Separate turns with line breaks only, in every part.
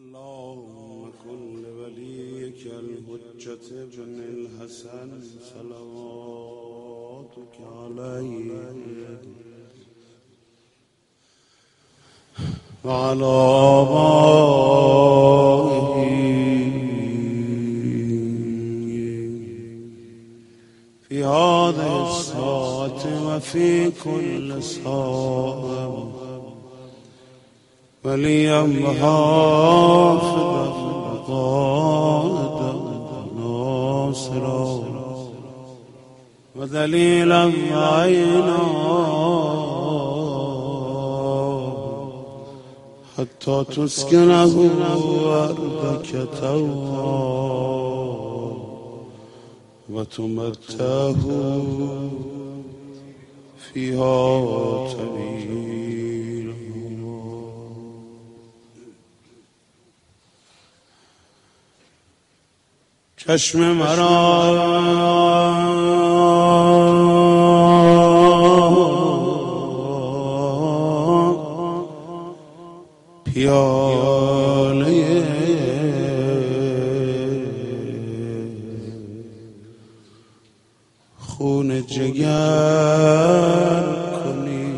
اللهم كن لوليك الحجة بن الحسن صلواتك عليه وعلى آبائه في هذه الساعة وفي كل ساعة وليا وحافظا وقائدا وناصرا ودليلا وعينا حتى تسكنه أرضك طوعا وتمتعه فيها طويلا. چشم مرا پیاله خون جگر کنی.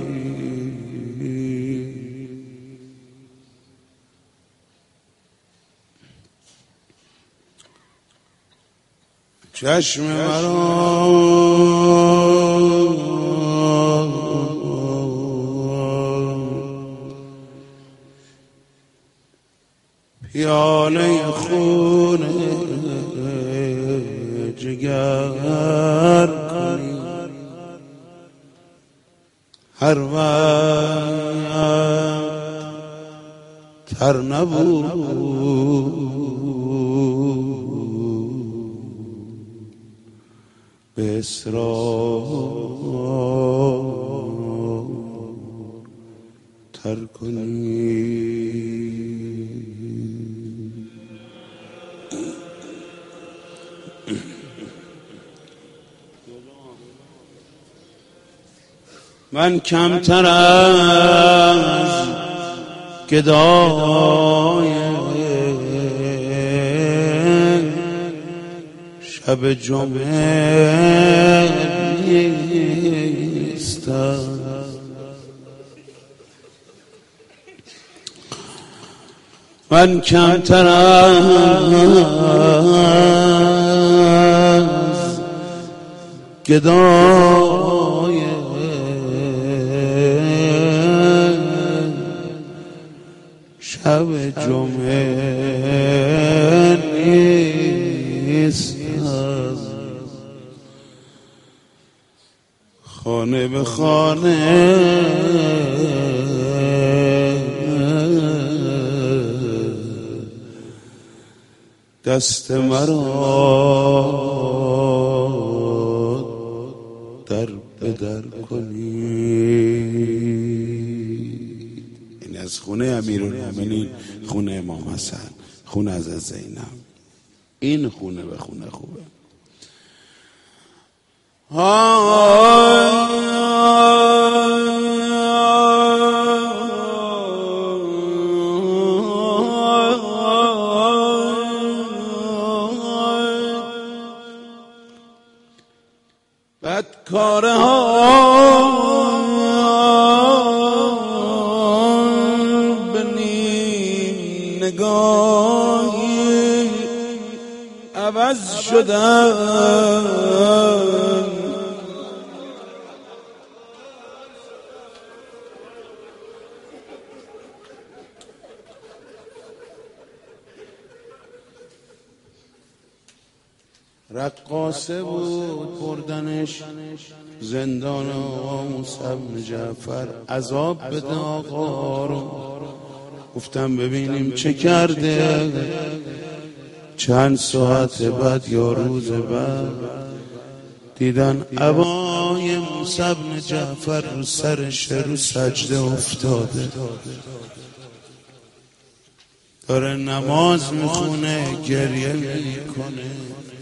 چشم مرا پیاله خون جگر کنی. هر وقت تر نبود به اصرار تر کنی. من کمتر از گدای شب جمعه نیستم. من کمتر از گدای شب جمعه نیستم. خانه به خانه دست مرا در به در کنید. این از خونه امیرالمومنین، خونه امام حسن، خونه از زینب. این خونه به خونه خوبه. بدکاره ها به نیم نگاهی عوض شدن. رقاصه بود بردنش زندان آقا موسی بن جعفر. عذاب بده آقا رو. گفتم ببینیم چه کرده. چند ساعت بعد یا روز بعد دیدن عبای موسی بن جعفر رو سرش رو سجده افتاده، داره نماز میخونه، گریه میکنه.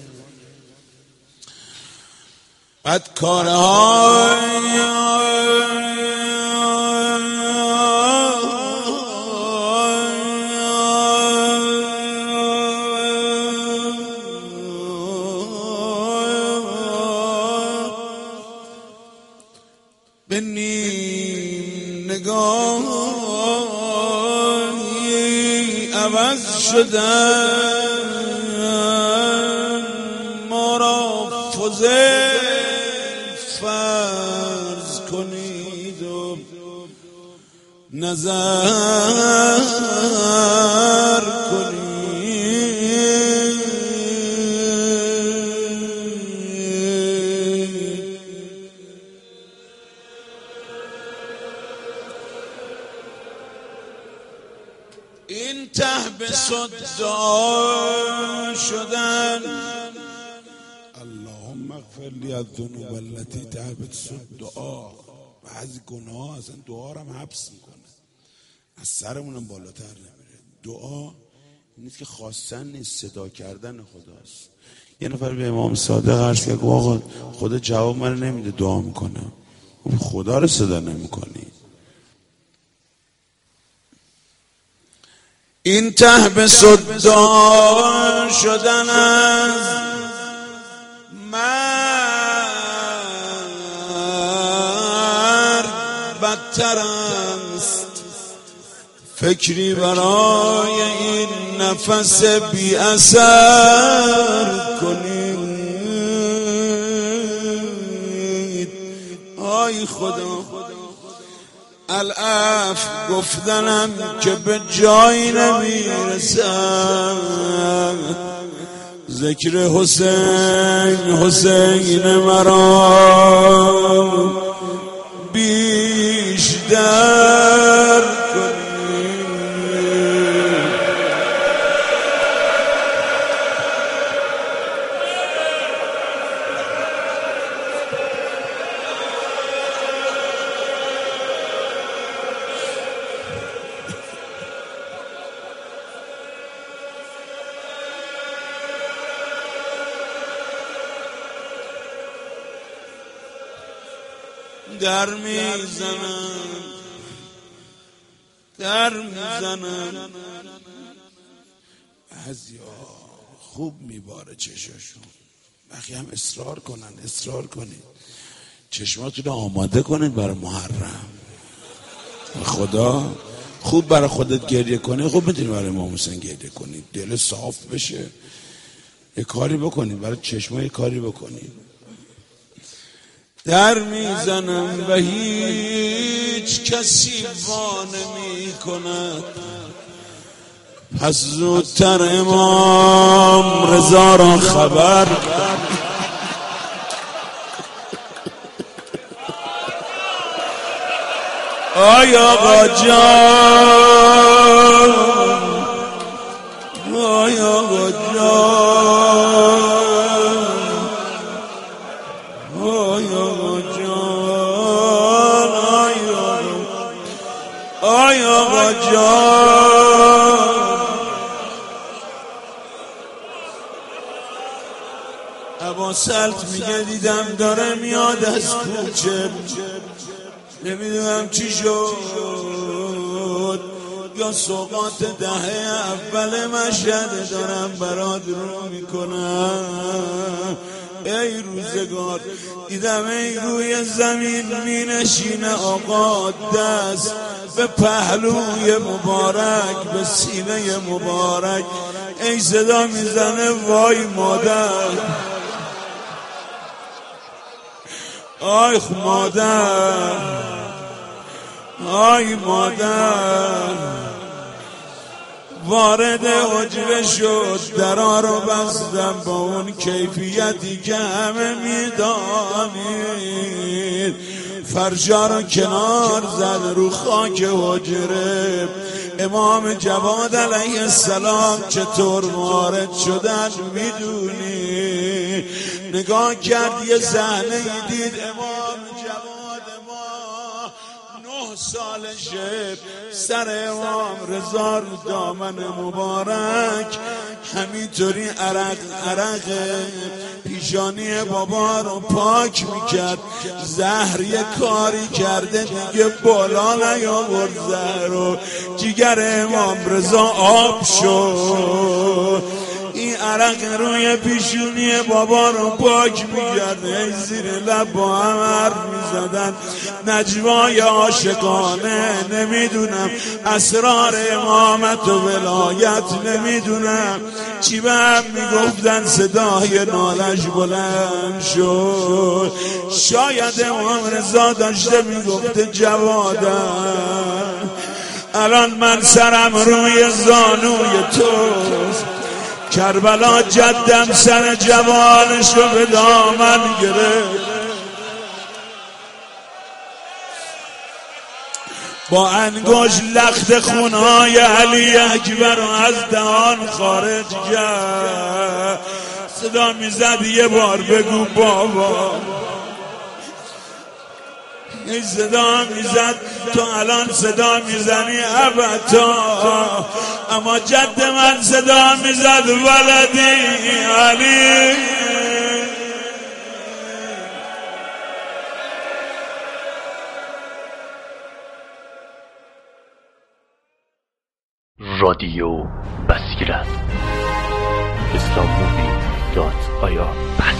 بدکاره های نگاهی عوض شدن ما را فضل فرض کنید و نظر کنید. این تحبس دعا شدن اللهم اغفر لی الذنوب التي تحبس الدعا. بعضی گناه اصلا دعا رو هم حبس میکنه، از سرمونم بالاتر نمیره. دعا نیست که خواستن نیست، صدا کردن خداست. یه نفر به امام صادق عرض کرد آقا خدا جواب من نمیده دعا میکنم. خدا رو صدا نمیکنی. این تحبس دعا شدن از مرد بدتر است. فکری برای این نفس بی اثر کنید. آی خدا العفو گفتنم که به جایی نمیرسم. ذکر حسین مرا بیشتر کنید. در میزنن بعضیا خوب میباره چشاشون. بقیه هم اصرار کنید چشماتون رو آماده کنید برای محرم. خدا خوب برای خودت گریه کنی، خوب میتونی برای امام حسین گریه کنی، دل صاف بشه. یه کاری بکنید برای چشما، یه کاری بکنید. در میزنم و هیچ کسی وا نمی کند. پس زودتر امام رضا را خبر کن. آی آقا جان، آی آقا جان، آی آقا جان، آی آقا جان. ابا سلط میگه دیدم داره میاد از کوچه، نمیدونم چی شد، یا سوقات دهه اول مشهد دارم برات رو میکنم. ای روزگار دیدم ای روی زمین می نشینه آقا، دست به پهلوی مبارک به سینه مبارک، ای صدا میزنه وای مادر، آی مادر، آی مادر. وارد حجره شد، درا رو بستم با اون کیفیتی که همه میدانید. فرشا رو کنار زد رو خاک حجره. امام جواد علیه السلام چطور وارد شدن میدونی؟ نگاه کرد یه صحنه دید، امام جواد ما 9 سالشه، سر امام رضا رو دامن مبارک همینطوری عرق پیشانی بابا رو پاک میکرد. زهر یه کاری کرده دیگه بالا نیاورد، زهر و جگر امام رضا آب شد. این عرق روی پیشونی بابا رو پاک می‌کرد، زیر لب با هم حرف می‌زدن، نجوای عاشقانه، نمیدونم اسرار امامت و ولایت، نمیدونم چی به هم میگفتن. صدای نالش بلند شد، شاید امام رضا داشته میگفته جوادم الان من سرم روی زانوی توست، کربلا جدم سر جوانش رو به دامن گرفت، با انگشت لخت خونهای علی اکبر رو از دهان خارج کرد. صدا میزد یه بار بگو بابا. این صدا میزد تو الان صدا میزنی ابدا، اما جد من صدا میزد ولدی علی.
رادیو بصیرت islammovie.ir